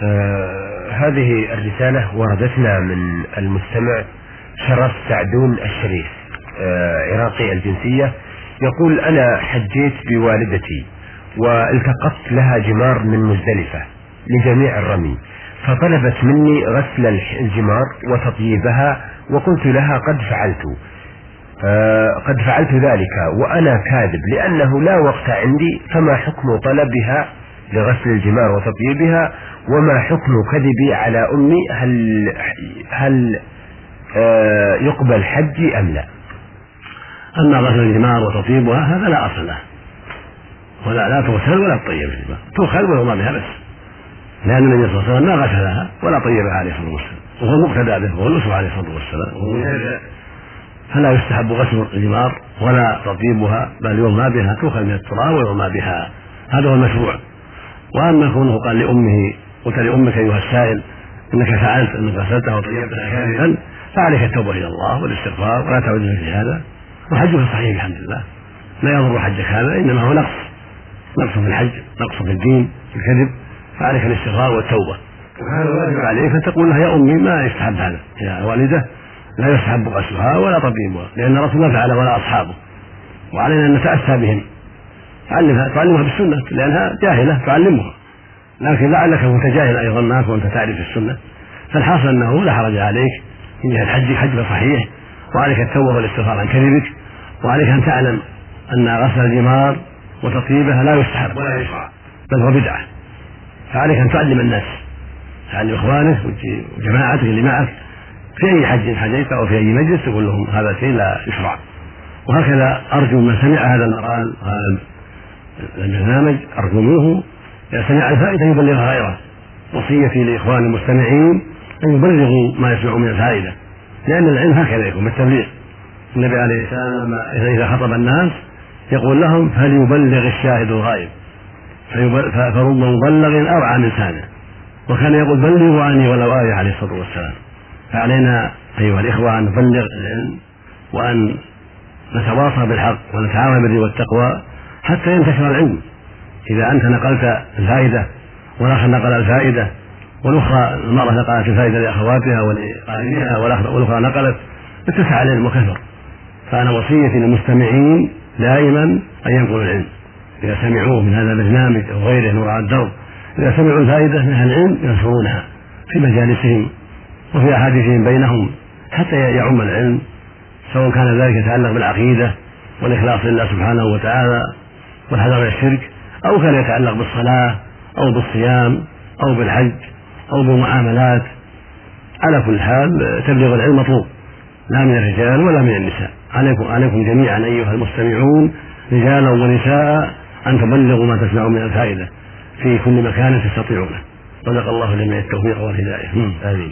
هذه الرسالة وردتنا من المستمع شرف سعدون الشريف، عراقي الجنسية. يقول: أنا حجيت بوالدتي والتقطت لها جمار من مزدلفة لجميع الرمي، فطلبت مني غسل الجمار وتطييبها، وقلت لها قد فعلت ذلك وأنا كاذب لأنه لا وقت عندي، فما حكم طلبها لغسل الجمار وتطييبها، وما حكم كذبي على أمي؟ هل يقبل حجي أم لا؟ أما غسل الجمار وتطيبها هذا لا أصل له، لا تغسل ولا تطيب الجمار، تؤخذ ويرمى بها بس، لأن النبي صلى الله عليه وسلم ما غسلها ولا طيبها عليه الصلاة والسلام، وهو المقتدى به وهو الأسوة عليه الصلاة والسلام، فلا يستحب غسل الجمار ولا تطيبها، بل يرمى بها، تؤخذ من التراب ويرمى بها، هذا هو المشروع. وأما كونه قال لأمه: قلت لأمك أيها السائل إنك فعلت أنك غسلتها وطيبتها كاملا، فعليك التوبة إلى الله والاستغفار ولا تعود في هذا، وحجك صحيح الحمد لله، لا يضر حجك هذا، إنما هو نقص في الحج، نقص في الدين، الكذب، فعليك الاستغفار والتوبة. وهذا واجب عليك أن تقول لها: يا أمي ما يستحب هذا، يا والدة لا يستحب غسلها ولا تطيبها، لأن الرسول ما فعل ولا أصحابه، وعلينا أن نتأسى بهم، تعلمها بالسنة لأنها جاهلة تعلمها، لكن لعلك متجاهل أيضا معك وأنت تعرف السنة، فالحاصل أنه لا حرج عليك من جهة حجك صحيح، وعليك التوبة والاستغفار عن كذبك، وعليك أن تعلم أن غسل الجمار وتطيبها لا يستحب ولا يشرع بل هو بدعة، فعليك أن تعلم الناس، تعلم إخوانك وجماعتك اللي معك في أي حج حجيت أو في أي مجلس، تقول لهم هذا شيء لا يشرع. وهكذا أرجو من سمع هذا المقال وهذا البرنامج، أرجو منه إذا سمع الفائدة يبلغها غيره. وصيتي لإخواني المستمعين أن يبلغوا ما يسمعوا من الفائدة، لأن العلم هكذا يكون بالتبليغ. النبي عليه السلام إذا خطب الناس يقول لهم: فليبلغ الشاهد الغائب، فرب مبلغ أوعى من سامع. وكان يقول: بلغوا عني ولو آية عليه الصلاة والسلام. فعلينا أيها الإخوة أن نبلغ العلم وأن نتواصى بالحق ونتعاون بالبر والتقوى حتى ينتشر العلم. إذا أنت نقلت الفائدة والآخر نقل الفائدة والأخرى المرأة نقلت الفائدة لأخواتها ولقائدها والأخرى نقلت، اتسع العلم وكثر. فأنا وصيتي للمستمعين دائما أن ينقلوا العلم إذا سمعوه من هذا البرنامج أو غيره نور على الدرب، إذا سمعوا الفائدة من أهل العلم ينشرونها في مجالسهم وفي أحاديثهم بينهم حتى يعم العلم، سواء كان ذلك يتعلق بالعقيدة والإخلاص لله سبحانه وتعالى والحذر من الشرك، أو كان يتعلق بالصلاة أو بالصيام أو بالحج أو بالمعاملات. على كل حال تبليغ العلم مطلوب، لا من الرجال ولا من النساء. عليكم جميعا أيها المستمعون رجالا ونساء أن تبلغوا ما تسمعون من الفائدة في كل مكان تستطيعونه. صدق الله جميع التوفيق والهداية. آمين.